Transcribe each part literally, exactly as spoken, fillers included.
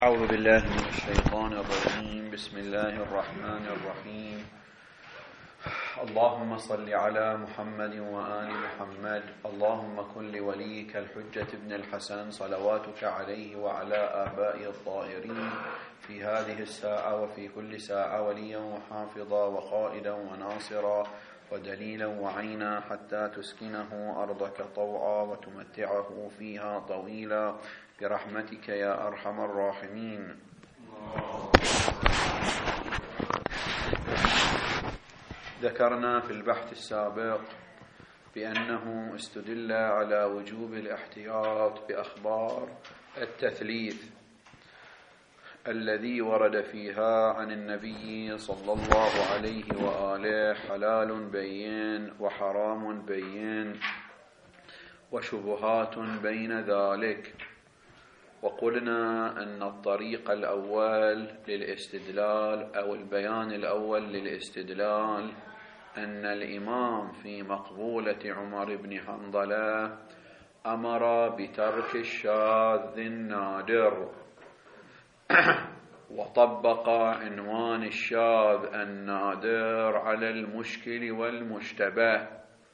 أعوذ بالله من الشيطان الرجيم. بسم الله الرحمن الرحيم. اللهم صل على محمد وآل محمد. اللهم كن لوليك الحجة ابن الحسن صلواتك عليه وعلى آبائه الطاهرين في هذه الساعة وفي كل ساعة وليا وحافظا وقائدا وناصرا ودليلا وعينا حتى تسكنه أرضك طوعا وتمتعه فيها طويلا برحمتك يا أرحم الراحمين. ذكرنا في البحث السابق بأنه استدل على وجوب الاحتياط بأخبار التثليث الذي ورد فيها عن النبي صلى الله عليه وآله حلال بين وحرام بين وشبهات بين ذلك. وقلنا أن الطريق الأول للاستدلال أو البيان الأول للاستدلال أن الإمام في مقبولة عمر بن حنظلة أمر بترك الشاذ النادر وطبق عنوان الشاذ النادر على المشكل والمشتبه،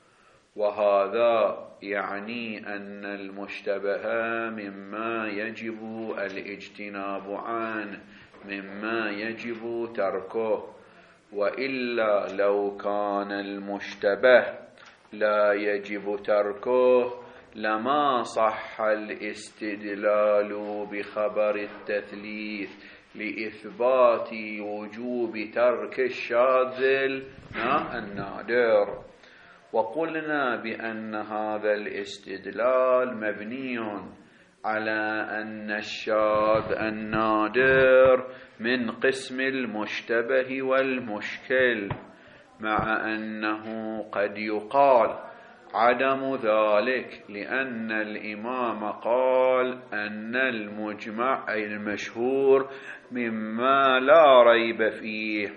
وهذا يعني أن المشتبه مما يجب الاجتناب عنه، مما يجب تركه، وإلا لو كان المشتبه لا يجب تركه لما صح الاستدلال بخبر التثليث لإثبات وجوب ترك الشاذ النادر. وقلنا بأن هذا الاستدلال مبني على أن الشاذ النادر من قسم المشتبه والمشكل، مع أنه قد يقال عدم ذلك، لأن الإمام قال أن المجمع أي المشهور مما لا ريب فيه.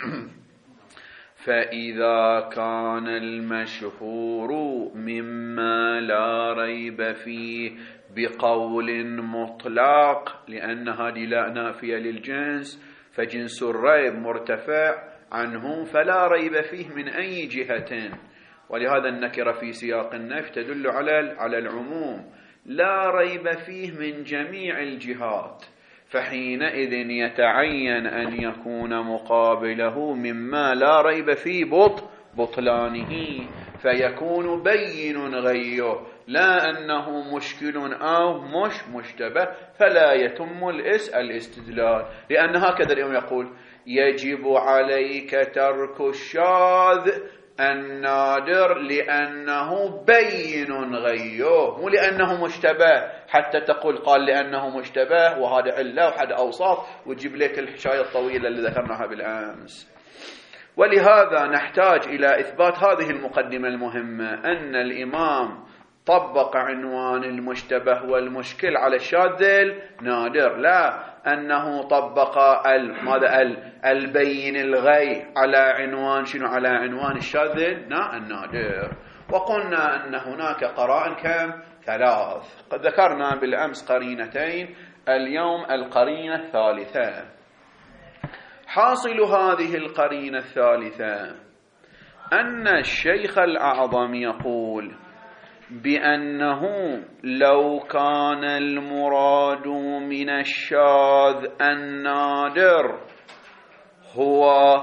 فإذا كان المشهور مما لا ريب فيه بقول مطلق، لأن هذه لا نافية للجنس، فجنس الريب مرتفع عنه فلا ريب فيه من أي جهة، ولهذا النكرة في سياق النفي تدل على على العموم، لا ريب فيه من جميع الجهات، فحينئذ يتعين أن يكون مقابله مما لا ريب فيه بط بطلانه، فيكون بين غيه، لا أنه مشكل أو مش مشتبه، فلا يتم الاستدلال. لأن هكذا اليوم يقول يجب عليك ترك الشاذ النادر لأنه بين غيه، مو لأنه مشتبه حتى تقول قال لأنه مشتبه وهذا علة وحد أوصاف وتجيب لك الحشاية الطويلة اللي ذكرناها بالأمس. ولهذا نحتاج إلى إثبات هذه المقدمة المهمة، أن الإمام طبق عنوان المشتبه والمشكل على الشاذ النادر، لا أنه طبق ماذا البين الغي على عنوان شنو على عنوان الشاذ النادر. وقلنا أن هناك قرائن كم ثلاث، قد ذكرنا بالأمس قرينتين، اليوم القرينة الثالثة. حاصل هذه القرينة الثالثة أن الشيخ الأعظم يقول بأنه لو كان المراد من الشاذ النادر هو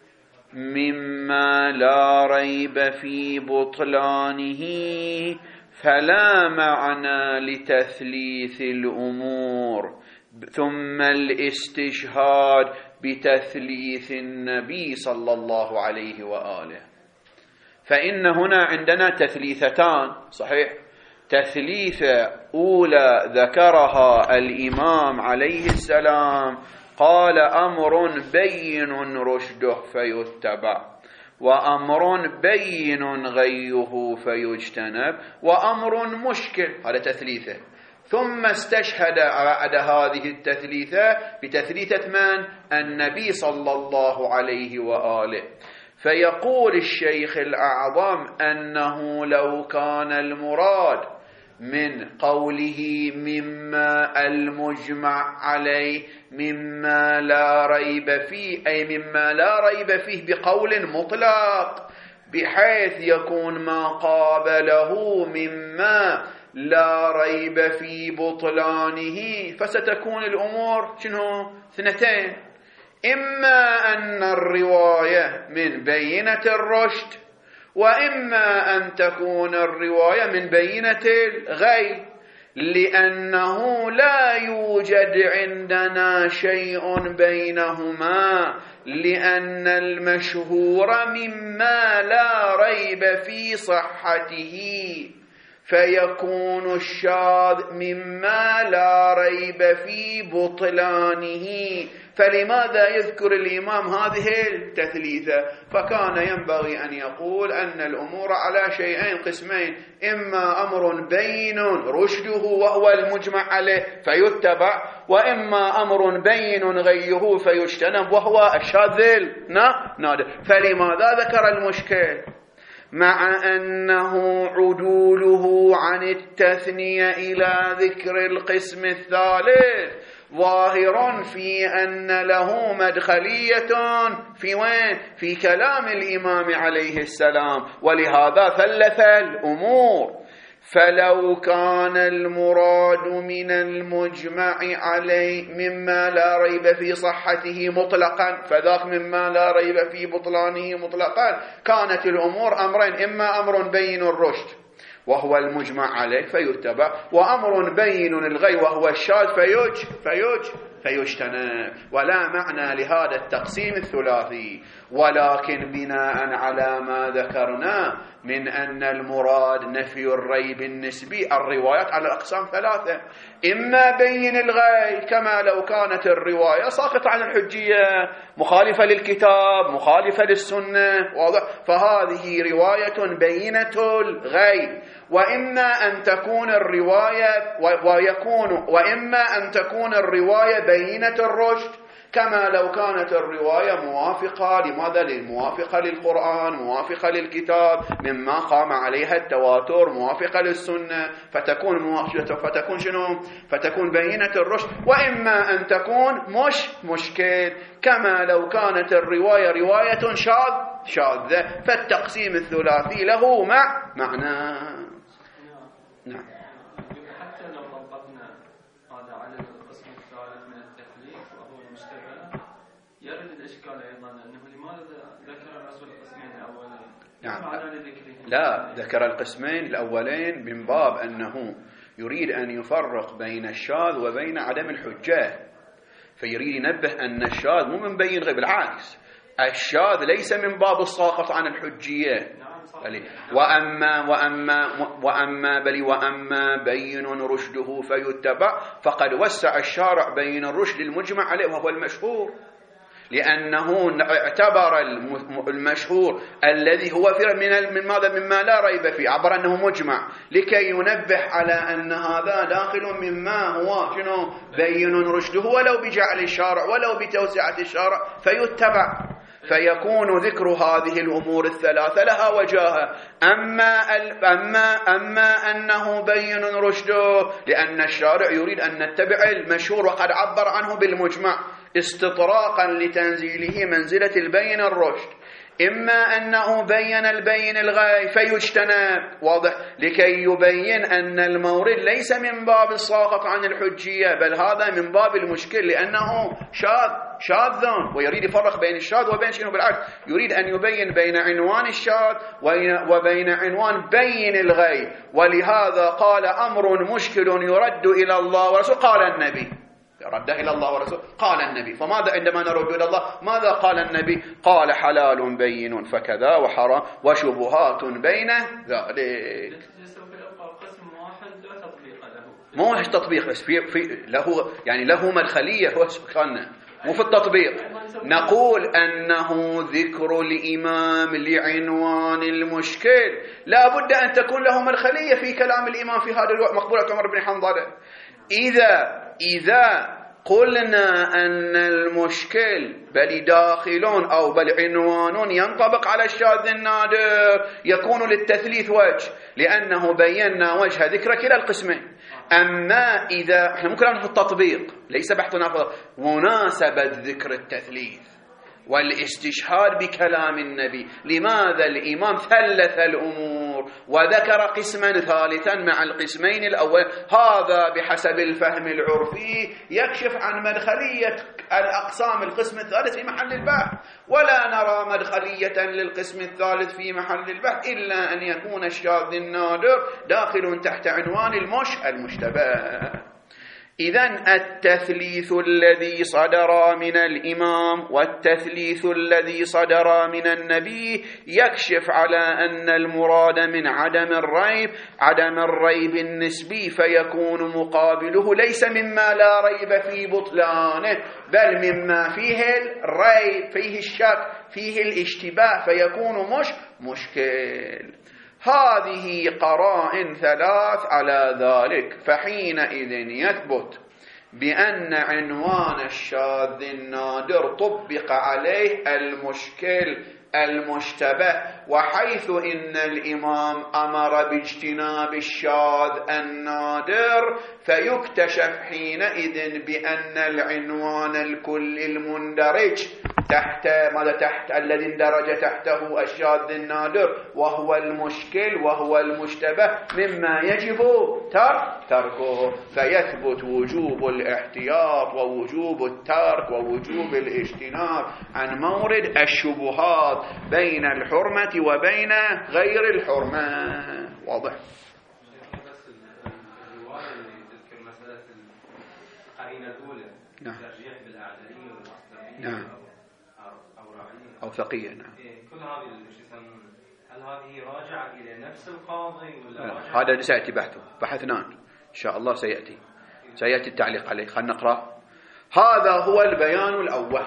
مما لا ريب في بطلانه فلا معنى لتثليث الأمور، ثم الاستشهاد بتثليث النبي صلى الله عليه وآله. فإن هنا عندنا تثليثتان، صحيح، تثليثة أولى ذكرها الإمام عليه السلام، قال أمر بين رشده فيتبع، وأمر بين غيه فيجتنب، وأمر مشكل، هذا تثليثة. ثم استشهد بعد هذه التثليثة بتثليثة من؟ النبي صلى الله عليه وآله. فيقول الشيخ الأعظم أنه لو كان المراد من قوله مما المجمع عليه مما لا ريب فيه، أي مما لا ريب فيه بقول مطلق، بحيث يكون ما قابله مما لا ريب في بطلانه، فستكون الأمور شنو؟ اثنتين: إما أن الرواية من بينة الرشد، وإما أن تكون الرواية من بينة الغي، لأنه لا يوجد عندنا شيء بينهما، لأن المشهور مما لا ريب في صحته، فيكون الشاذ مما لا ريب في بطلانه. فلماذا يذكر الإمام هذه التثليثة؟ فكان ينبغي أن يقول أن الأمور على شيئين قسمين: إما أمر بين رشده وهو المجمع عليه فيتبع، وإما أمر بين غيه فيجتنب وهو الشاذ النادر. فلماذا ذكر المشكل؟ مع أنه عدوله عن التثنية إلى ذكر القسم الثالث ظاهر في أن له مدخلية في وين؟ في كلام الإمام عليه السلام، ولهذا ثلث الأمور. فلو كان المراد من المجمع عليه مما لا ريب في صحته مطلقا، فذاك مما لا ريب في بطلانه مطلقا، كانت الأمور أمرين: إما أمر بين الرشد وهو المجمع عليه فيتبع، وأمر بين الغي وهو الشاذ فيج فيج فيجتنب. ولا معنى لهذا التقسيم الثلاثي، ولكن بناء على ما ذكرنا من أن المراد نفي الريب النسبي، الروايات على الأقسام ثلاثة: إما بين الغي كما لو كانت الرواية ساقطة عن الحجية، مخالفة للكتاب، مخالفة للسنة، واضح؟ فهذه رواية بينة الغي. وإما أن تكون الرواية ويكون وإما أن تكون الرواية بينة الرشد، كما لو كانت الرواية موافقة لماذا؟ للموافقة للقرآن، موافقة للكتاب مما قام عليها التواتر، موافقة للسنة، فتكون موافقة فتكون شنو؟ فتكون بينة الرشد. وإما أن تكون مش مشكل، كما لو كانت الرواية رواية شاذ شاذة. فالتقسيم الثلاثي له مع معنى. نعم. حتى لو طبقنا هذا على القسم الثالث من التكليف وهو المشتبه، يرد الإشكال أيضا أنه لماذا ذكر الرسول القسمين الأولين؟ نعم. لا، ذكر القسمين الأولين من باب أنه يريد أن يفرق بين الشاذ وبين عدم الحجة، فيريد ينبه أن الشاذ مو من بين غير، بالعكس الشاذ ليس من باب الساقط عن الحجية. وأما وأما وأما بل وأما بين رشده فيتبع، فقد وسع الشارع بين الرشد المجمع عليه وهو المشهور، لأنه اعتبر المشهور الذي هو من من ماذا؟ مما لا ريب فيه، عبر أنه مجمع، لكي ينبه على أن هذا داخل مما هو شنو؟ بين رشده، ولو بجعل الشارع ولو بتوسعة الشارع فيتبع. فيكون ذكر هذه الأمور الثلاثة لها وجاهة. أما, أما, أما أنه بين رشده، لأن الشارع يريد أن نتبع المشهور وقد عبر عنه بالمجمع استطراقا لتنزيله منزلة البين الرشد. إما أنه بين البين الغاية فيجتنب، واضح، لكي يبين أن المورد ليس من باب الساقط عن الحجية، بل هذا من باب المشكل، لأنه شاذ شاذ ويريد يفرق بين الشاذ وبين شنو؟ بالعكس يريد أن يبين بين عنوان الشاذ وبين عنوان بين الغي. ولهذا قال أمر مشكل يرد إلى الله ورسوله، قال النبي رد إلى الله ورسوله، قال النبي. فماذا عندما نرد إلى الله ماذا قال النبي؟ قال حلال بين فكذا وحرام وشبهات بين ذلك. مو مش تطبيق بس في, في له يعني له مدخلية، هو سبحانه مو في التطبيق. نقول أنه ذكر الإمام لعنوان المشكل لا بد أن تكون له مدخلية في كلام الإمام في هذا الوقت، مقبولة عمر بن حنظلة. إذا إذا قلنا أن المشكل بل داخلون أو بل عنوان ينطبق على الشاذ النادر يكون للتثليث وجه، لأنه بينا وجه ذكر كلا القسمين. أما إذا احنا ممكن نعمل في التطبيق، ليس بحثنا في مناسبة ذكر التثليث والاستشهاد بكلام النبي، لماذا الإمام ثلث الأمور وذكر قسما ثالثا مع القسمين الأول؟ هذا بحسب الفهم العرفي يكشف عن مدخلية الأقسام القسم الثالث في محل البحث، ولا نرى مدخلية للقسم الثالث في محل البحث إلا أن يكون الشاذ النادر داخل تحت عنوان المش المشتبه. إذن التثليث الذي صدر من الإمام والتثليث الذي صدر من النبي يكشف على أن المراد من عدم الريب عدم الريب النسبي، فيكون مقابله ليس مما لا ريب في بطلانه، بل مما فيه الريب، فيه الشك، فيه الاشتباه، فيكون مش مشكل. هذه قرائن ثلاث على ذلك، فحينئذ يثبت بأن عنوان الشاذ النادر طبق عليه المشكل المشتبه، وحيث إن الإمام أمر باجتناب الشاذ النادر فيكتشف حينئذ بأن العنوان الكلي المندرج تحت ماذا تحت الذي اندرج تحته الشاذ النادر وهو المشكل وهو المشتبه مما يجب ترك تركه، فيثبت وجوب الاحتياط ووجوب الترك ووجوب الاجتناب عن مورد الشبهات بين الحرمة وبين غير الحرمة. واضح؟ بس الرواية اللي تذكر مسألة القرينة الأولى ترجيح بالأعدلية والأصلية نعم أو رعية أو ثقية. نعم. كل هذه الشيء هل هذه راجعة إلى نفس القاضي ولا راجعة؟ هذا سيأتي بحثه بحثنان إن شاء الله، سيأتي سيأتي التعليق عليه. خلنا نقرأ. هذا هو البيان الأول.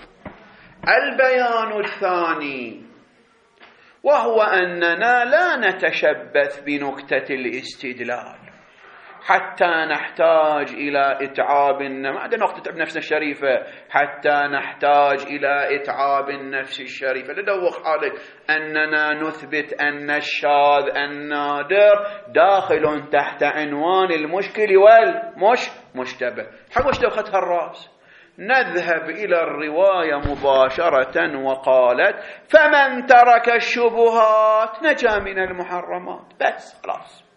البيان الثاني وهو أننا لا نتشبث بنكتة الاستدلال حتى نحتاج إلى إتعاب، ما عندنا وقت نتعب نفسنا الشريفة حتى نحتاج إلى إتعاب النفس الشريفة لدوخ حالك أننا نثبت أن الشاذ النادر داخل تحت عنوان المشكل والمش مشتبه. حق وش دوختها الرأس؟ نذهب إلى الرواية مباشرة وقالت فمن ترك الشبهات نجا من المحرمات، بس خلاص.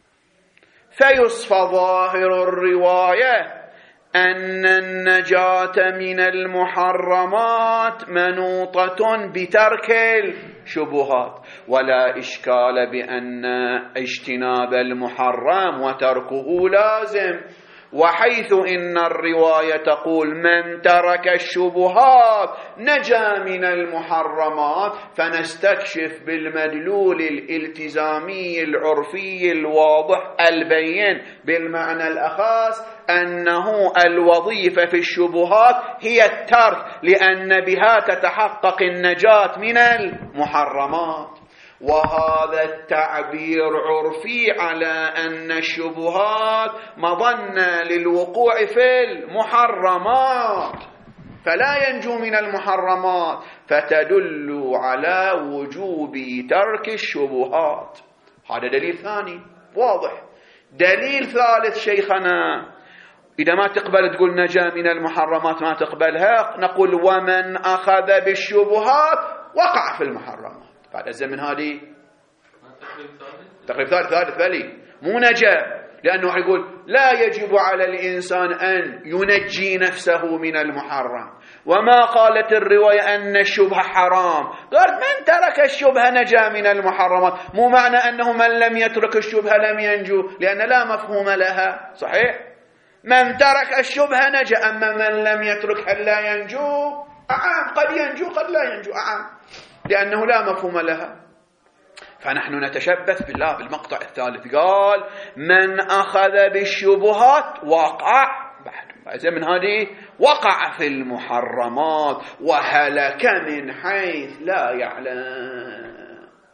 فيصفى ظاهر الرواية أن النجاة من المحرمات منوطة بترك الشبهات، ولا إشكال بأن اجتناب المحرم وتركه لازم. وحيث إن الرواية تقول من ترك الشبهات نجا من المحرمات، فنستكشف بالمدلول الالتزامي العرفي الواضح البين بالمعنى الأخص أنه الوظيفة في الشبهات هي الترك، لأن بها تتحقق النجاة من المحرمات. وهذا التعبير عرفي على أن الشبهات مظنة للوقوع في المحرمات فلا ينجو من المحرمات، فتدل على وجوب ترك الشبهات. هذا دليل ثاني واضح. دليل ثالث شيخنا، إذا ما تقبل تقول نجا من المحرمات ما تقبلها، نقول ومن أخذ بالشبهات وقع في المحرمات. بعد الزمن هذه تقريب ثالث ثالث بلي مو نجا، لأنه يقول لا يجب على الإنسان أن ينجي نفسه من المحرم. وما قالت الرواية أن الشبهة حرام، قالت من ترك الشبهة نجا من المحرمات، مو معنى أنه من لم يترك الشبهة لم ينجو، لأن لا مفهوم لها. صحيح؟ من ترك الشبهة نجا، أما من لم يترك هل لا ينجو؟ أعام، قد ينجو قد لا ينجو، أعام، لأنه لا مفهوم لها. فنحن نتشبث بالله بالمقطع الثالث، قال من أخذ بالشبهات وقع بعد من هذه وقع في المحرمات وهلك من حيث لا يعلم.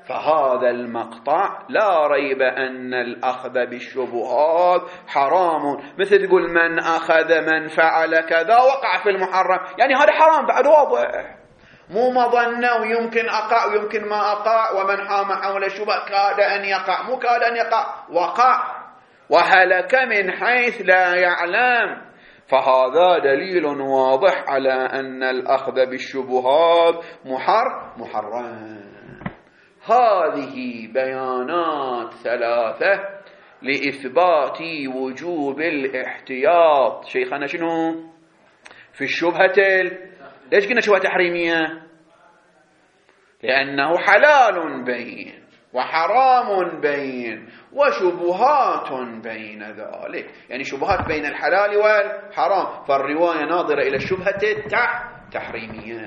فهذا المقطع لا ريب أن الأخذ بالشبهات حرام. مثل تقول من أخذ من فعل كذا وقع في المحرم، يعني هذا حرام بعد واضح، مو مظنة ويمكن أقع ويمكن ما أقع، ومن حام حول الشبهة كاد أن يقع، مو كاد أن يقع، وقع وهلك من حيث لا يعلم. فهذا دليل واضح على أن الأخذ بالشبهات محر محرم. هذه بيانات ثلاثة لإثبات وجوب الاحتياط. شيخنا شنو في الشبهة؟ ليش قلنا شبهة تحريمية؟ لأنه حلال بين وحرام بين وشبهات بين ذلك، يعني شبهات بين الحلال والحرام، فالرواية ناظرة إلى الشبهة التحريمية.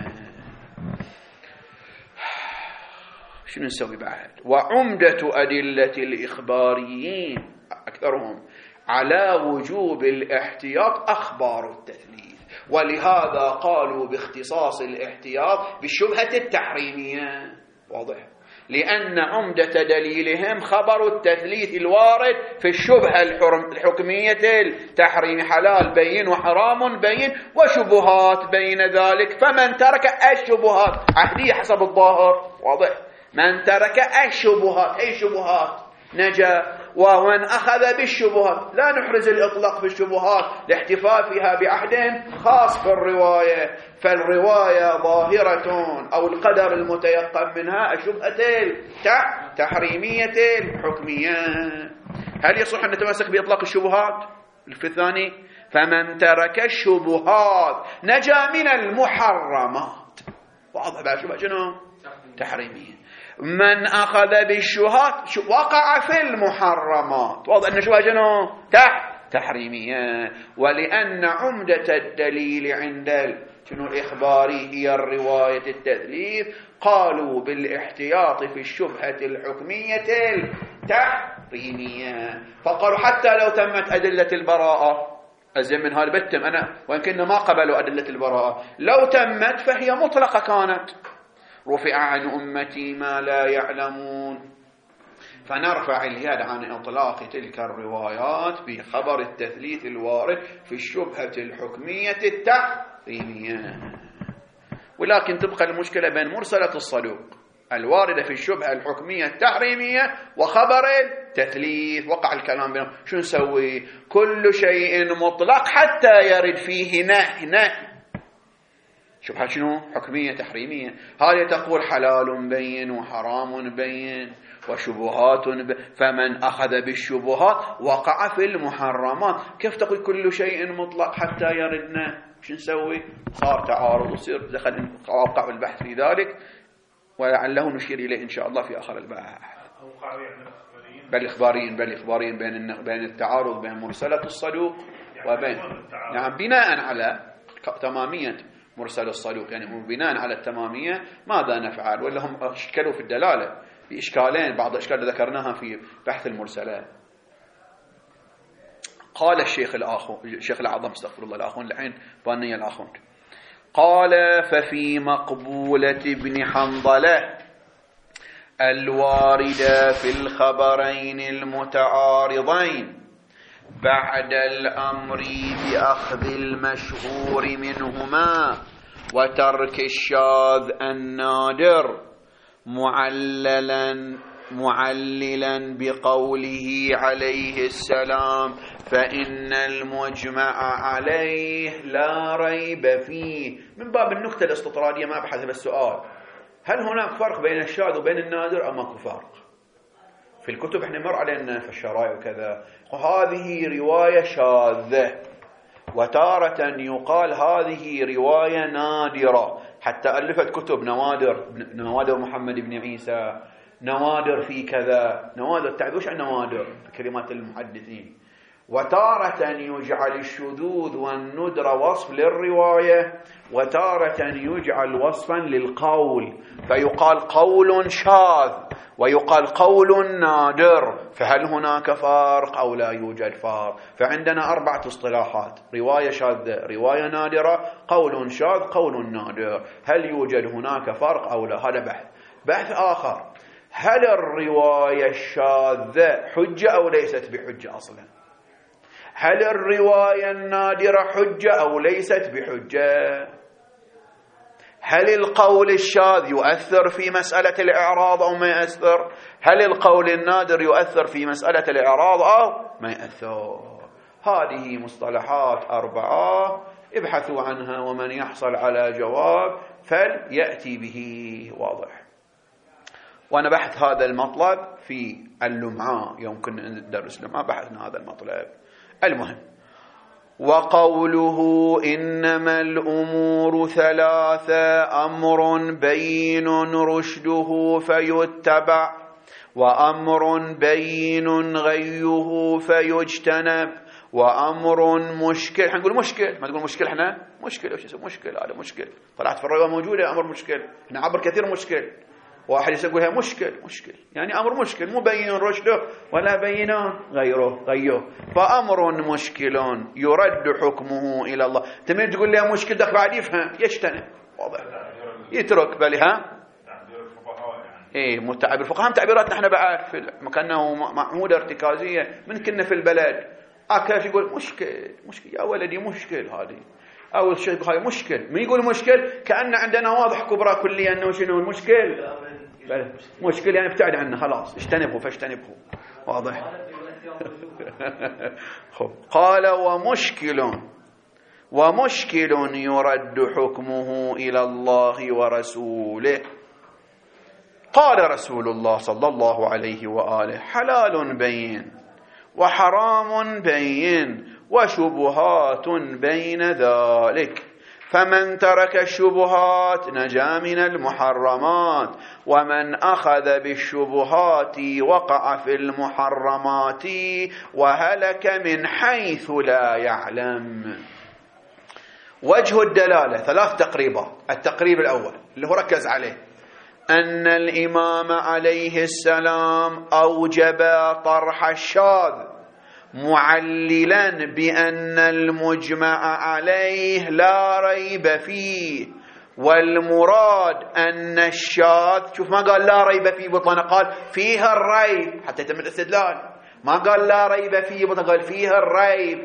شنو نسوي بعد؟ وعمدة أدلة الإخباريين أكثرهم على وجوب الاحتياط أخبار التثليث، ولهذا قالوا باختصاص الاحتياط بالشبهة التحريمية. واضح؟ لأن عمدة دليلهم خبر التثليث الوارد في الشبهة الحكمية التحريم، حلال بين وحرام بين وشبهات بين ذلك. فمن ترك الشبهات عهدية حسب الظاهر، واضح، من ترك الشبهات أي شبهات نجا، ومن أخذ بالشبهات لا نحرز الإطلاق في الشبهات لاحتفافها بعهد خاص في الرواية، فالرواية ظاهرة أو القدر المتيقن منها الشبهة التحريمية الحكمية. هل يصح أن نتمسك بإطلاق الشبهات في الثاني؟ فمن ترك الشبهات نجا من المحرمات. واضح بقى شبهة شنو؟ تحريمية. من أخذ بالشبهات وقع في المحرمات. واضح أن شبهة شنو؟ تحريمية. ولأن عمدة الدليل عند شنو الإخباري هي الرواية التثليث، قالوا بالاحتياط في الشبهة الحكمية التحريمية. فقالوا حتى لو تمت أدلة البراءة، أزين من هذا بتم أنا وإن كنا ما قبلوا أدلة البراءة، لو تمت فهي مطلقة كانت. رفع عن أمتي ما لا يعلمون، فنرفع اليد عن إطلاق تلك الروايات بخبر التثليث الوارد في الشبهة الحكمية التحريمية. ولكن تبقى المشكلة بين مرسلة الصدوق الواردة في الشبهة الحكمية التحريمية وخبر التثليث. وقع الكلام بينهم، شو نسوي؟ كل شيء مطلق حتى يرد فيه نهي. نهي شبهة شنو؟ حكمية تحريمية. هذه تقول حلال بين وحرام بين وشبهات بين، فمن أخذ بالشبهات وقع في المحرمات. كيف تقول كل شيء مطلق حتى يردنا؟ شو نسوي؟ صار تعارض وصير دخل وقع البحث في ذلك، ولعله نشير إليه إن شاء الله في آخر البحث. بل إخباريين بل إخباريين بين بين التعارض بين مرسلة الصدوق وبين، نعم، بناء على تمامية مرسل الصدوق، يعني بناء على التمامية ماذا نفعل؟ ولا هم اشكلوا في الدلالة بإشكالين، بعض الأشكال ذكرناها في بحث المرسلات. قال الشيخ الآخر الشيخ الأعظم استغفر الله الآخون الحين بانية الآخون، قال ففي مقبولة ابن حنظلة الواردة في الخبرين المتعارضين بعد الأمر بأخذ المشهور منهما وترك الشاذ النادر معللا معللا بقوله عليه السلام فإن المجمع عليه لا ريب فيه. من باب النكتة الاستطرادية ما أبحث بالسؤال، هل هناك فرق بين الشاذ وبين النادر أم ماكو فرق؟ في الكتب احنا مر علينا في الشرائع وكذا، وهذه رواية شاذة، وتارة يقال هذه رواية نادرة، حتى ألفت كتب نوادر نوادر محمد بن عيسى، نوادر في كذا، نوادر تعرفوش عن نوادر كلمات المحدثين. وتارة يجعل الشذوذ والندر وصف للرواية، وتارة يجعل وصفا للقول، فيقال قول شاذ ويقال قول نادر. فهل هناك فرق أو لا يوجد فرق؟ فعندنا أربعة اصطلاحات: رواية شاذة، رواية نادرة، قول شاذ، قول نادر. هل يوجد هناك فرق أو لا؟ هذا بحث. بحث آخر، هل الرواية الشاذة حجة أو ليست بحجة أصلا؟ هل الرواية النادرة حجة أو ليست بحجة؟ هل القول الشاذ يؤثر في مسألة الإعراض أو ما يؤثر؟ هل القول النادر يؤثر في مسألة الإعراض أو ما يؤثر؟ هذه مصطلحات أربعة ابحثوا عنها، ومن يحصل على جواب فليأتي به. واضح. وأنا بحث هذا المطلب في اللمعة، يوم كنا ندرس لمعة بحثنا هذا المطلب. المهم، وقوله إنما الأمور ثلاثة: أمر بين رشده فيتبع، وأمر بين غيه فيجتنب، وأمر مشكل. حنقول مشكل، ما تقول مشكل، احنا مشكل وش اسمه مشكل، هذا مشكل طلعت في الرواية موجودة أمر مشكل، احنا عبر كثير مشكل. واحد يقولها مشكل مشكل يعني أمر مشكل، مو بين رشده ولا بين غيره غيه، فأمر مشكل يرد حكمه إلى الله. تمين تقول لها مشكل دخل بعد يفهم يجتنب، واضح، يترك. بل ها ايه متعبير الفقهاء هم تعبيرات نحن بعد في مكانه معهودة ارتكازية من كنا في البلد. أكاش يقول مشكل مشكل يا ولدي مشكل، هذه أول شيء هاي مشكل. من يقول مشكل كأن عندنا واضح كبرى كلية أنه شنو المشكل، مشكل يعني ابتعد عنه خلاص، اجتنبه فاجتنبه. واضح. قال ومشكل ومشكل يرد حكمه إلى الله ورسوله. قال رسول الله صلى الله عليه وآله: حلال بين وحرام بين وشبهات بين ذلك، فمن ترك الشبهات نجا من المحرمات، ومن أخذ بالشبهات وقع في المحرمات وهلك من حيث لا يعلم. وجه الدلالة ثلاث تقريبات. التقريب الأول اللي هو ركز عليه أن الإمام عليه السلام أوجب طرح الشاذ معللا بأن المجمع عليه لا ريب فيه، والمراد أن الشاذ، شوف ما قال لا ريب فيه بطلان، قال فيها الريب حتى يتم الاستدلال، ما قال لا ريب فيه بطلان، قال فيها الريب.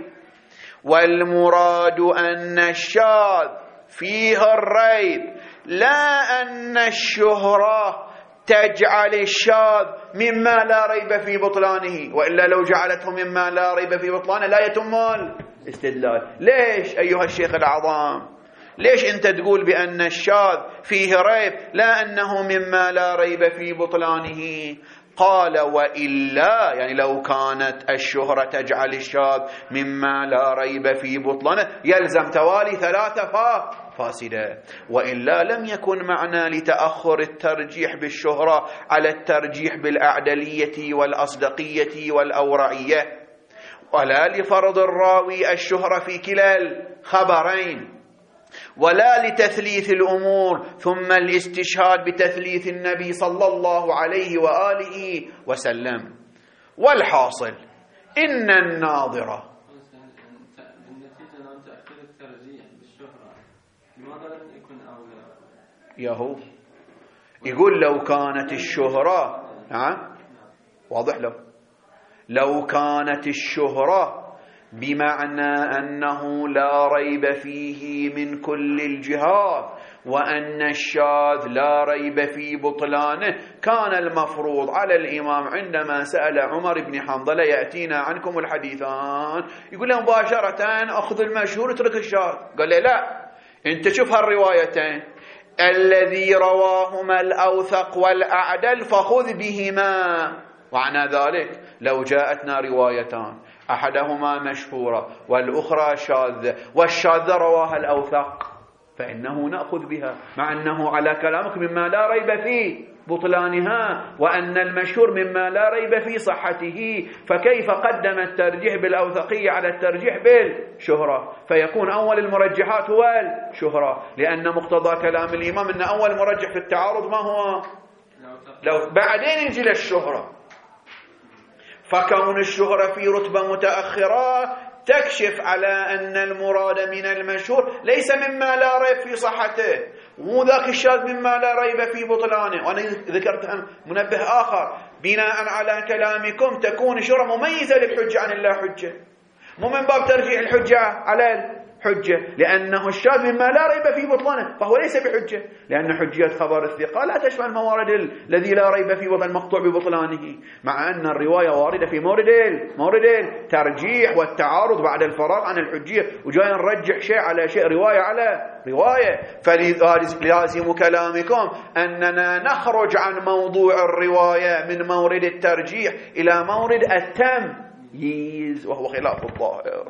والمراد أن الشاذ فيها الريب، لا أن الشهرة تجعل الشاذ مما لا ريب في بطلانه، وإلا لو جعلته مما لا ريب في بطلانه لا يتم الاستدلال. ليش أيها الشيخ العظام؟ ليش أنت تقول بأن الشاذ فيه ريب لا أنه مما لا ريب في بطلانه؟ قال وإلا، يعني لو كانت الشهرة تجعل الشاذ مما لا ريب في بطلانه يلزم توالي ثلاثة فاسدة، وإلا لم يكن معنى لتأخر الترجيح بالشهرة على الترجيح بالأعدلية والأصدقية والأورعية، ولا لفرض الراوي الشهرة في كلا الخبرين، ولا لتثليث الأمور ثم الاستشهاد بتثليث النبي صلى الله عليه وآله وسلم. والحاصل إن الناظرة بالنتيجة أن تأخير الترجيح بالشهرة لماذا لم يكن أولى؟ يهو يقول لو كانت الشهرة، نعم واضح، له لو كانت الشهرة بمعنى أنه لا ريب فيه من كل الجهات، وأن الشاذ لا ريب في بطلانه، كان المفروض على الإمام عندما سأل عمر بن حنظلة يأتينا عنكم الحديثان يقول له مباشرة أخذ المشهور اترك الشاذ. قال له لا، أنت شوف هالروايتين، الذي رواهما الأوثق والأعدل فخذ بهما. وعنى ذلك لو جاءتنا روايتان أحدهما مشهورة والأخرى شاذة، والشاذة رواها الأوثق، فإنه نأخذ بها، مع أنه على كلامك مما لا ريب فيه بطلانها، وأن المشهور مما لا ريب في صحته، فكيف قدم الترجيح بالأوثقية على الترجيح بالشهرة؟ فيكون أول المرجحات هو الشهرة، لأن مقتضى كلام الإمام أن أول مرجح في التعارض ما هو؟ لو بعدين يجي للشهرة، فكون الشهرة في رتبة متأخرة تكشف على أن المراد من المشهور ليس مما لا ريب في صحته، مو ذاك الشاذ مما لا ريب في بطلانه. وأنا ذكرت منبه آخر، بناء على كلامكم تكون الشهرة مميزة للحجة عن اللا حجة، مو من باب ترجيح الحجة على حجة، لأنه الشاذ مما لا ريب في بطلانه فهو ليس بحجة، لأن حجية خبر الثقة لا تشمل الموارد الذي لا ريب في بطلان المقطوع ببطلانه، مع أن الرواية واردة في مورد مورد الترجيح والتعارض بعد الفراغ عن الحجية، وجاي نرجح شيء على شيء، رواية على رواية. فلازم كلامكم أننا نخرج عن موضوع الرواية من مورد الترجيح إلى مورد التمييز، وهو خلاف الظاهر.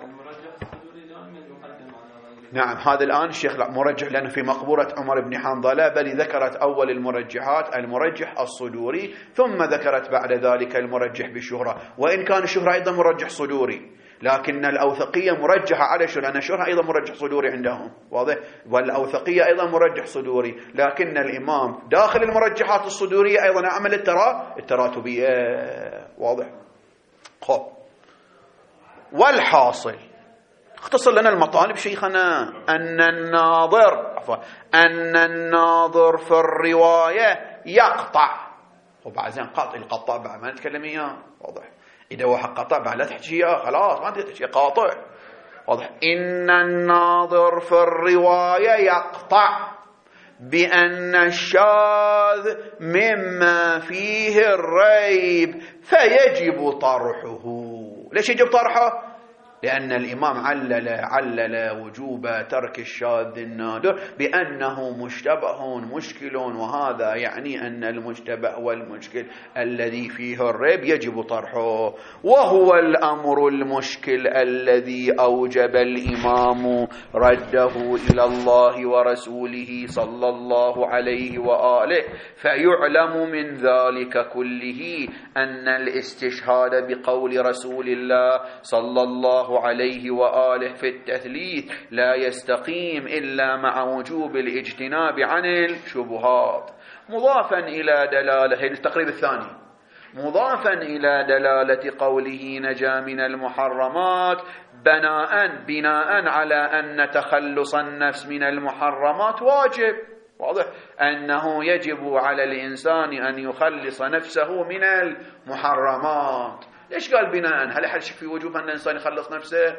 نعم، هذا الآن الشيخ مرجح لأنه في مقبورة عمر بن حنظلة، بل ذكرت أول المرجحات المرجح الصدوري، ثم ذكرت بعد ذلك المرجح بالشهرة، وإن كان الشهرة أيضا مرجح صدوري، لكن الأوثقية مرجحة على الشهرة، لأن الشهرة أيضا مرجح صدوري عندهم، واضح؟ والأوثقية أيضا مرجح صدوري، لكن الإمام داخل المرجحات الصدورية أيضا عمل الترا التراتبية، واضح؟ خب، والحاصل اختصر لنا المطالب شيخنا أن الناظر أن الناظر في الرواية يقطع، وبعدين قاطع القطاع بعد ما نتكلم إياه، واضح؟ إذا هو حق قطع بعد لا تحكي خلاص ما تحكي قاطع، واضح؟ إن الناظر في الرواية يقطع بأن الشاذ مما فيه الريب فيجب طرحه. ليش يجب طرحه؟ لأن الإمام علل علل وجوب ترك الشاذ النادر بأنه مشتبه مشكل، وهذا يعني أن المشتبه والمشكل الذي فيه الريب يجب طرحه، وهو الأمر المشكل الذي أوجب الإمام رده إلى الله ورسوله صلى الله عليه وآله. فيعلم من ذلك كله أن الاستشهاد بقول رسول الله صلى الله عليه وآله في التثليث لا يستقيم إلا مع وجوب الاجتناب عن الشبهات، مضافا إلى دلالة التقريب الثاني، مضافا إلى دلالة قوله نجا من المحرمات بناء بناء على أن تخلص النفس من المحرمات واجب، واضح أنه يجب على الإنسان أن يخلص نفسه من المحرمات. ليش قال بناء؟ هل أحد يشك في وجوب أن الإنسان يخلص نفسه؟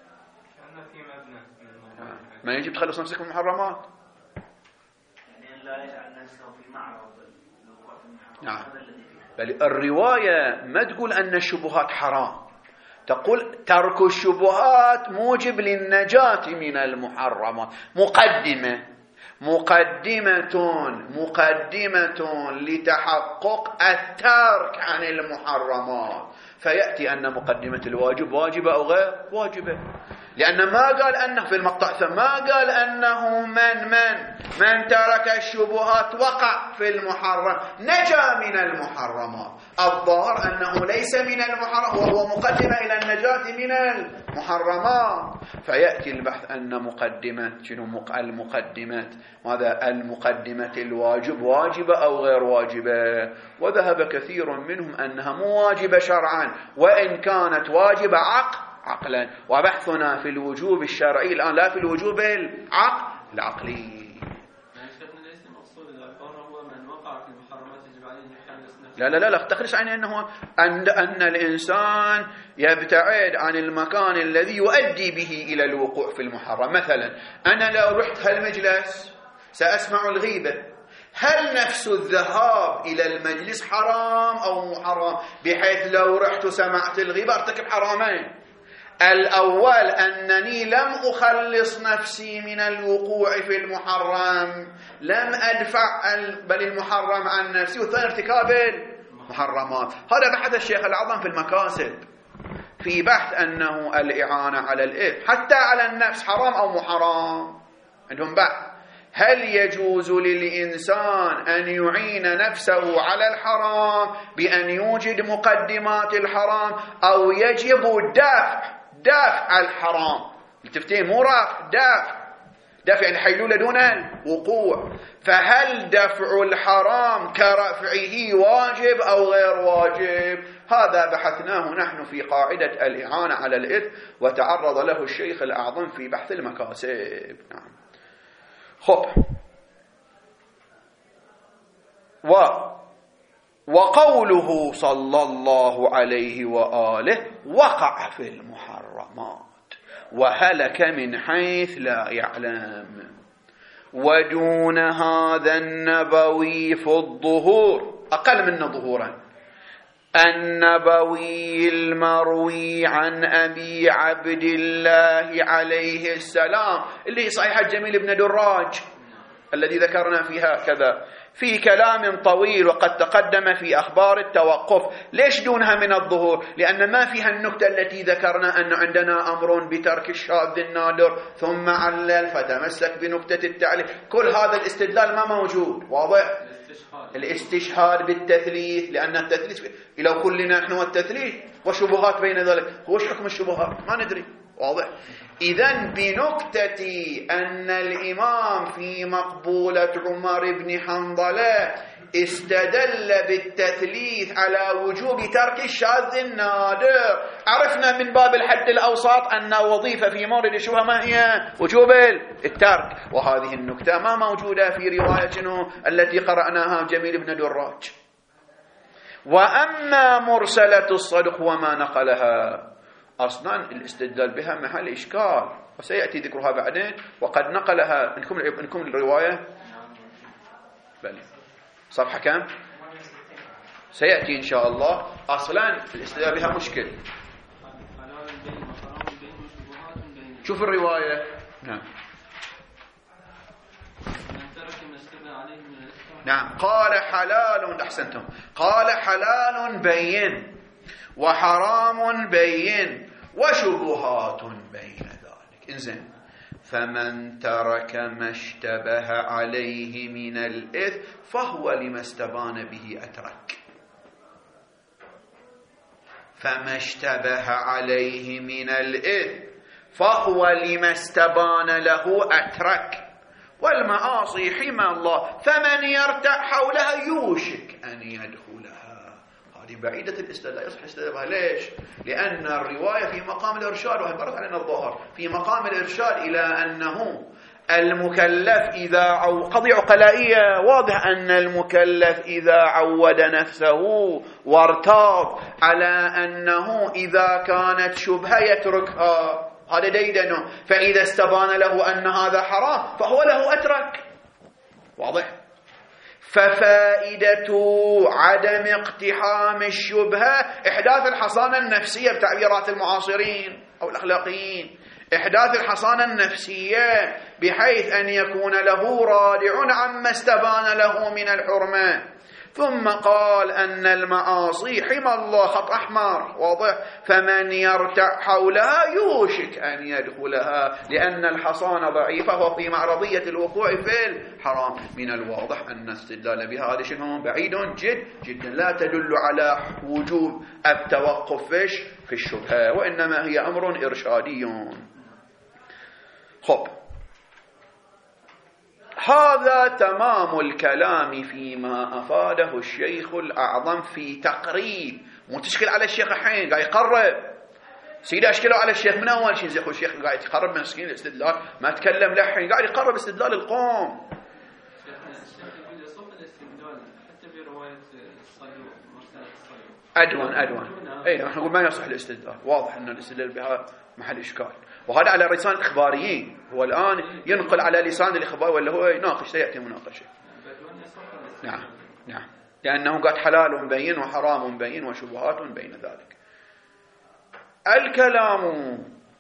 ما يجب تخلص نفسك من المحرمات، يعني لا يجعل نفسه في معرض الوقوع في المحرمات. نعم، بل الرواية ما تقول أن الشبهات حرام، تقول ترك الشبهات موجب للنجاة من المحرمات. مقدمة مقدمة مقدمة لتحقق الترك عن المحرمات، فيأتي أن مقدمة الواجب واجبة أو غير واجبة، لأن ما قال أنه في المقطع ما قال أنه من من من ترك الشبهات وقع في المحرم نجا من المحرمات. الظاهر أنه ليس من المحرم وهو مقدمة إلى النجاة من المحرمات، فيأتي البحث أن مقدمة شنو المقدمات ماذا المقدمة الواجب واجبة أو غير واجبة، وذهب كثير منهم أنها مو واجبة شرعا وإن كانت واجبة عقل عقلا، وبحثنا في الوجوب الشرعي الآن لا في الوجوب العقل العقلي. لا لا لا لا تخلص عن أنه أن, أن الإنسان يبتعد عن المكان الذي يؤدي به إلى الوقوع في المحرم. مثلا أنا لو رحت هالمجلس سأسمع الغيبة، هل نفس الذهاب إلى المجلس حرام أو مو حرام؟ بحيث لو رحت سمعت الغيبة ارتكب حرامين. الأول أنني لم أخلص نفسي من الوقوع في المحرم، لم أدفع بل المحرم عن نفسي، والثاني ارتكاب المحرمات. هذا بحث الشيخ الأعظم في المكاسب في بحث أنه الإعانة على الإثم حتى على النفس حرام أو مو حرام. عندهم بحث هل يجوز للإنسان أن يعين نفسه على الحرام بأن يوجد مقدمات الحرام، أو يجب دفع دفع الحرام. التفتين مو رفع دفع، دفع يعني حيلولة دون الوقوع. فهل دفع الحرام كرفعه واجب أو غير واجب؟ هذا بحثناه نحن في قاعدة الإعانة على الإثم، وتعرض له الشيخ الأعظم في بحث المكاسب. نعم. خب و وقوله صلى الله عليه وآله وقع في المحرمات وهلك من حيث لا يعلم، ودون هذا النبوي في الظهور أقل من ظهورا النبوي المروي عن أبي عبد الله عليه السلام اللي صحيح جميل بن دراج الذي ذكرنا فيها كذا في كلام طويل وقد تقدم في أخبار التوقف. ليش دونها من الظهور؟ لأن ما فيها النكتة التي ذكرنا أن عندنا أمر بترك الشاذ النادر ثم علل فتمسك بنكتة التعليل. كل هذا الاستدلال ما موجود. واضح؟ الاستشهاد بالتثليث، لأن التثليث إلى كلنا نحن والتثليث وشبهات بين ذلك. هو ايش حكم الشبهات؟ ما ندري. واضح؟ إذن بنكتة أن الإمام في مقبولة عمر بن حنظلة استدل بالتثليث على وجوب ترك الشاذ النادر، عرفنا من باب الحد الأوسط أن وظيفة في مورد الشبهة ما هي؟ وجوب الترك. وهذه النكتة ما موجودة في رواية التي قرأناها جميل بن دراج. وأما مرسلة الصدق وما نقلها أصلا الاستدلال بها محل إشكال وسيأتي ذكرها بعدين. وقد نقلها إنكم إنكم الرواية بلى صفحة كم سيأتي إن شاء الله. أصلا الاستدلال بها مشكل. شوف الرواية. نعم نعم قال حلال، أحسنتم، قال حلال بين وحرام بين وشبهات بين ذلك. إنزين فمن ترك ما اشتبه عليه من الإثم فهو لما استبان به أترك. فما اشتبه عليه من الإثم فهو لما استبان له أترك. والمعاصي حمى الله فمن يرتع حولها يوشك أن يدخلها. هذه بعيدة الاستدلال، يصح استدلالها. ليش؟ لأن الرواية في مقام الإرشاد، وهي مرت علينا الظاهر في مقام الإرشاد إلى أنه المكلف إذا عو... قضية عقلائية. واضح أن المكلف إذا عود نفسه وارتاض على أنه إذا كانت شبهة يتركها، هذا ديدنه. فإذا استبان له أن هذا حرام فهو له أترك. واضح؟ ففائدة عدم اقتحام الشبهة إحداث الحصانة النفسية بتعبيرات المعاصرين أو الأخلاقيين، إحداث الحصانة النفسية بحيث أن يكون له رادع عما استبان له من الحرمة. ثم قال أن المعاصي حمى الله، خط أحمر. واضح؟ فمن يرتع حولها يوشك أن يدخلها، لأن الحصانة ضعيفة وفي معرضية الوقوع في الحرام. من الواضح أن استدلال بها هذا شنو بعيد جد جدا، لا تدل على وجوب التوقف في الشبهة، وإنما هي أمر إرشادي. خب، هذا تمام الكلام فيما أفاده الشيخ الأعظم في تقريب. مو تشكل على الشيخ الحين قاعد يقرب سيدي، أشكله على الشيخ من أول شيء. زي الشيخ قاعد يقرب من مسكين الاستدلال، ما تكلم لحين، قاعد يقرب استدلال القوم. أدون أدون أي نحن نقول ما يصح الاستدلال. واضح أن الاستدلال بها محل إشكال، وهذا على لسان الإخباريين. هو الآن ينقل على لسان الإخبار ولا هو يناقش، سيأتي مناقشة. نعم نعم لأنه قد حلال بين وحرام بين وشبهات بين ذلك. الكلام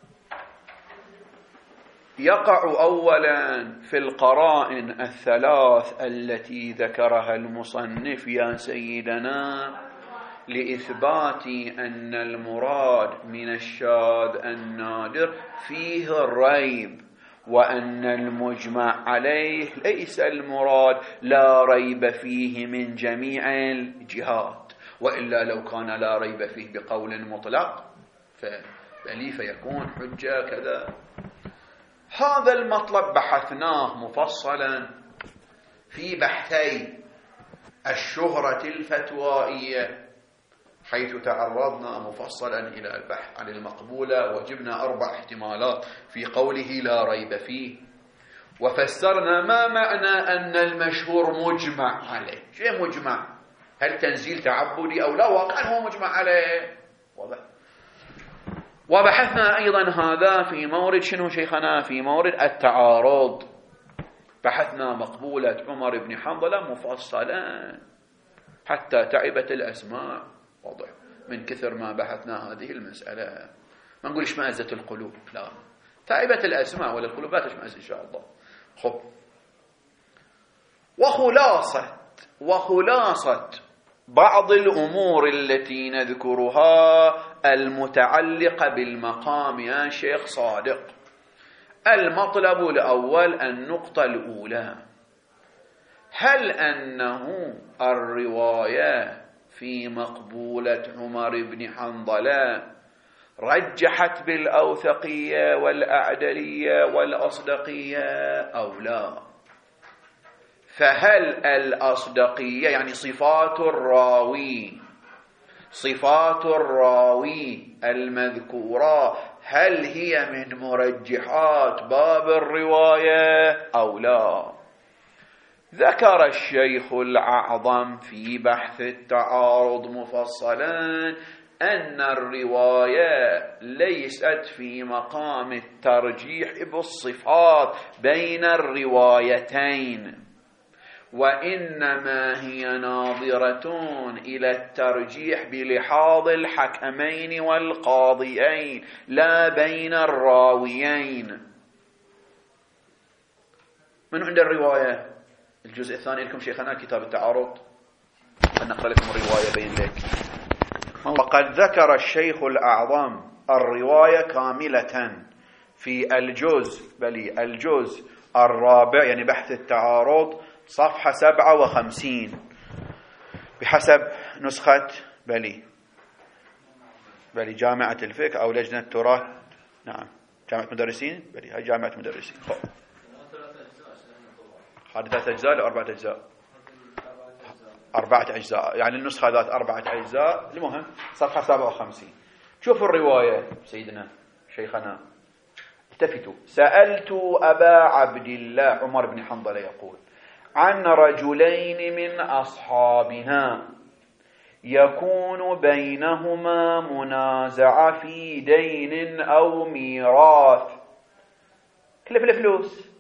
يقع أولا في القرائن الثلاث التي ذكرها المصنف يا سيدنا لإثبات أن المراد من الشاذ النادر فيه الريب، وأن المجمع عليه ليس المراد لا ريب فيه من جميع الجهات، وإلا لو كان لا ريب فيه بقول مطلق فبلي فيكون حجة كذا. هذا المطلب بحثناه مفصلا في بحثي الشهرة الفتوائية، حيث تعرضنا مفصلا إلى البحث عن المقبولة وجبنا أربع احتمالات في قوله لا ريب فيه، وفسرنا ما معنى أن المشهور مجمع عليه. شيء مجمع؟ هل تنزيل تعبدي أو لا؟ واقعا هو مجمع عليه. واضح. وبحثنا أيضا هذا في مورد شنو شيخنا؟ في مورد التعارض. بحثنا مقبولة عمر بن حنظلة مفصلا حتى تعبت الأسماع. واضح. من كثر ما بحثنا هذه المسألة، ما نقول اشمأزة القلوب، لا، تعبت الأسماع ولا القلوب لا تشمأز إن شاء الله. خب، وخلاصة وخلاصة بعض الأمور التي نذكرها المتعلقة بالمقام يا شيخ صادق. المطلب الأول، النقطة الأولى، هل أنه الرواية في مقبولة عمر بن حنظلة رجحت بالأوثقية والأعدلية والأصدقية أو لا؟ فهل الأصدقية يعني صفات الراوي صفات الراوي المذكورة هل هي من مرجحات باب الرواية أو لا؟ ذكر الشيخ الأعظم في بحث التعارض مفصلا أن الرواية ليست في مقام الترجيح بالصفات بين الروايتين، وإنما هي ناظرة إلى الترجيح بلحاظ الحكمين والقاضيين لا بين الراويين. من عند الرواية الجزء الثاني لكم شيخنا كتاب التعارض، نقرأ لكم الرواية بين لك. وقد ذكر الشيخ الأعظم الرواية كاملة في الجزء بلي الجزء الرابع، يعني بحث التعارض، صفحة سبعة وخمسين بحسب نسخة بلي بلي جامعة الفقه أو لجنة التراث. نعم، جامعة مدرسين بلي، هاي جامعة مدرسين. هذه ثلاث أجزاء أو أربعة أجزاء؟ أربعة أجزاء، يعني النسخة ذات أربعة أجزاء. المهم صفحة سبعة وخمسين. شوفوا الرواية سيدنا شيخنا، التفتوا. سألت أبا عبد الله عمر بن حنظلة يقول عن رجلين من أصحابنا يكون بينهما منازعة في دين أو ميراث، كلف الفلوس،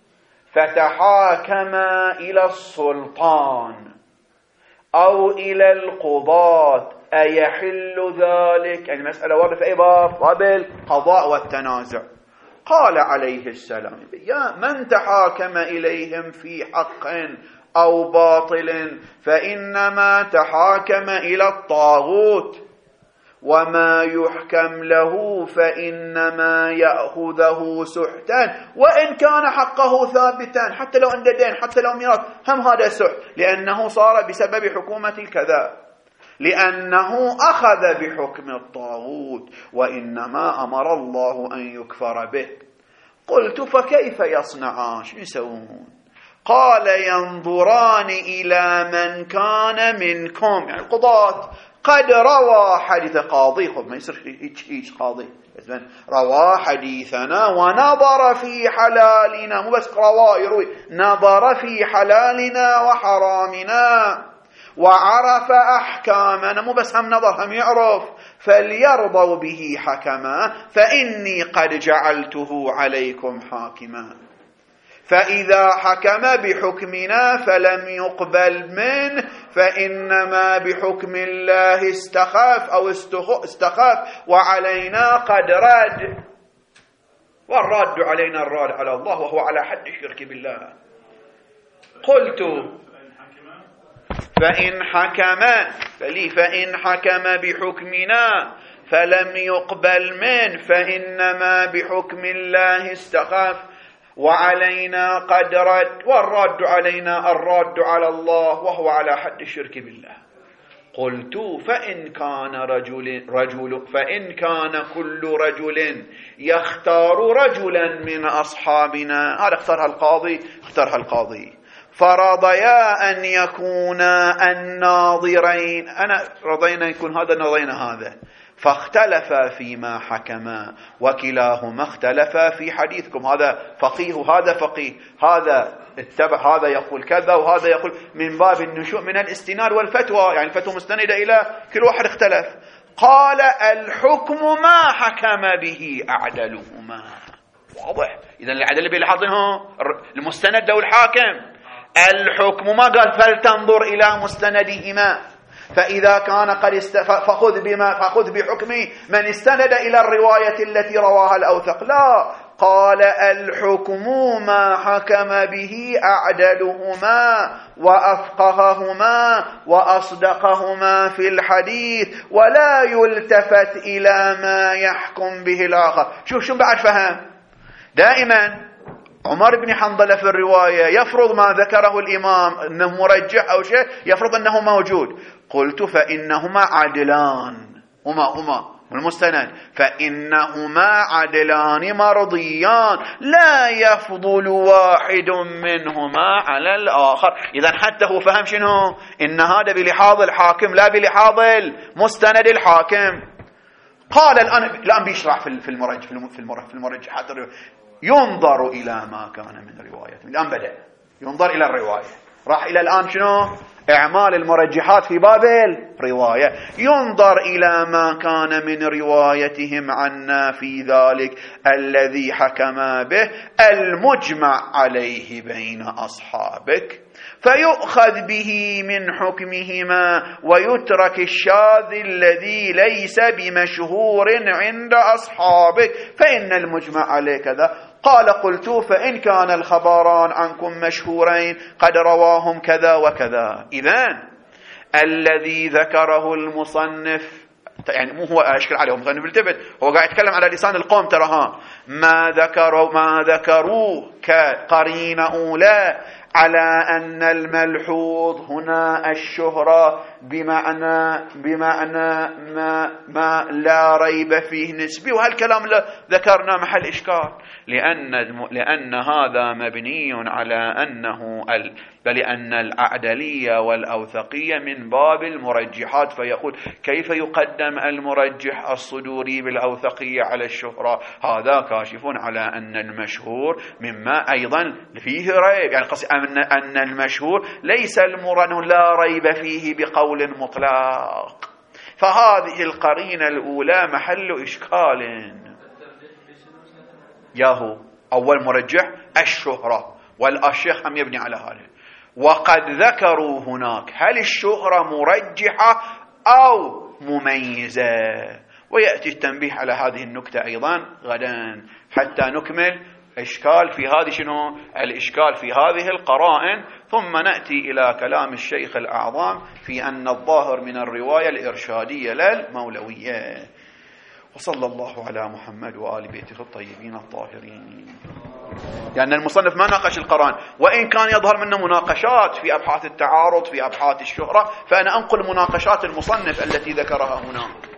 فتحاكما إلى السلطان أو إلى القضاة، أيحل ذلك؟ يعني مسألة واردة في أي باب؟ باب القضاء والتنازع. قال عليه السلام يا من تحاكم إليهم في حق أو باطل فإنما تحاكم إلى الطاغوت، وما يحكم له فإنما يأخذه سحتا وإن كان حقه ثابتا، حتى لو عنده دين، حتى لو ميراث، هم هذا سحت، لأنه صار بسبب حكومة الكذا، لأنه أخذ بحكم الطاغوت، وإنما أمر الله أن يكفر به. قلت فكيف يصنعان؟ شو يسوون؟ قال ينظران إلى من كان منكم، يعني القضاة، قد روى حديث قاضي، خب ما يصير هيك قاضي، روى حديثنا ونظر في حلالنا، مو بس روى يروي، نظر في حلالنا وحرامنا وعرف أحكامنا، مو بس هم نظر هم يعرف، فليرضوا به حكما فإني قد جعلته عليكم حاكما، فإذا حكم بحكمنا فلم يقبل منه فإنما بحكم الله استخاف أو استخاف وعلينا قد رد، والرد علينا الراد على الله وهو على حد الشرك بالله. قلت فإن حكم فلي فإن حكم بحكمنا فلم يقبل منه فإنما بحكم الله استخاف وعلينا قد رد، والرد علينا الرد على الله وهو على حد الشرك بالله. قلت فإن كان رجل رجل فإن كان كل رجل يختار رجلا من أصحابنا، هذا اختارها القاضي اختارها القاضي، فرضيا أن يكونا الناظرين، أنا رضينا يكون هذا رضينا هذا، فاختلفا فيما حكما وكلاهما اختلفا في حديثكم، هذا فقيه وهذا فقيه، هذا اتبع هذا يقول كذا وهذا يقول، من باب النشوء من الاستناد والفتوى، يعني الفتوى مستندة إلى كل واحد اختلف. قال الحكم ما حكم به أعدلهما. واضح؟ إذن العدل بلحظه المستند والحاكم، الحكم ما قال فلتنظر إلى مستندهما، فإذا كان قد است... فخذ بما فخذ بحكم من استند إلى الرواية التي رواها الأوثق، لا، قال الحكم ما حكم به أعدلهما وأفقههما وأصدقهما في الحديث، ولا يلتفت إلى ما يحكم به الآخر. شوف شو بعد فهم. دائما عمر بن حنظلة في الرواية يفرض ما ذكره الإمام أنه مرجح أو شيء، يفرض أنه موجود. قلت فإنهما عدلان، هما هما والمستند، فإنهما عدلان مرضيان لا يفضل واحد منهما على الآخر. إذن حتى هو فهم شنو؟ إن هذا بلحاظ الحاكم لا بلحاظ المستند الحاكم. قال الآن الآن بيشرح في المرج في المرج في المرجحات، ينظر إلى ما كان من رواية. الآن بدأ ينظر إلى الرواية، راح إلى الآن شنو؟ إعمال المرجحات في باب الرواية. ينظر إلى ما كان من روايتهم عنا في ذلك الذي حكم به المجمع عليه بين أصحابك، فيؤخذ به من حكمهما ويترك الشاذ الذي ليس بمشهور عند أصحابك، فإن المجمع عليه كذا. قال قلت فإن كان الخبران عنكم مشهورين قد رواهم كذا وكذا. إذن الذي ذكره المصنف، يعني مو هو أشكل عليه المصنف التفت، هو قاعد يتكلم على لسان القوم، تراها ما ذكروا ما ذكروه كقرين أولى على أن الملحوظ هنا الشهرة بمعنى بمعنى ما ما لا ريب فيه نسبي، وهالكلام اللي ذكرنا محل إشكال، لأن لأن هذا مبني على أنه ال بل أن الأعدلية والأوثقية من باب المرجحات، فيقول كيف يقدم المرجح الصدوري بالأوثقية على الشهرة؟ هذا كاشف على أن المشهور مما أيضا فيه ريب، يعني قصد أن أن المشهور ليس المراد لا ريب فيه بقول مطلق. فهذه القرينة الأولى محل إشكال. ياهو أول مرجح الشهرة، والشيخ هم يبني على هذا. وقد ذكروا هناك هل الشهرة مرجحة أو مميزة، ويأتي التنبيه على هذه النكتة أيضا غدا حتى نكمل إشكال في هذه شنو الإشكال في هذه القرائن، ثم نأتي إلى كلام الشيخ الأعظم في أن الظاهر من الرواية الإرشادية للمولوية. وصلى الله على محمد وآل بيته الطيبين الطاهرين. لأن المصنف ما ناقش القرآن، وإن كان يظهر منه مناقشات في أبحاث التعارض في أبحاث الشهرة، فأنا أنقل مناقشات المصنف التي ذكرها هنا.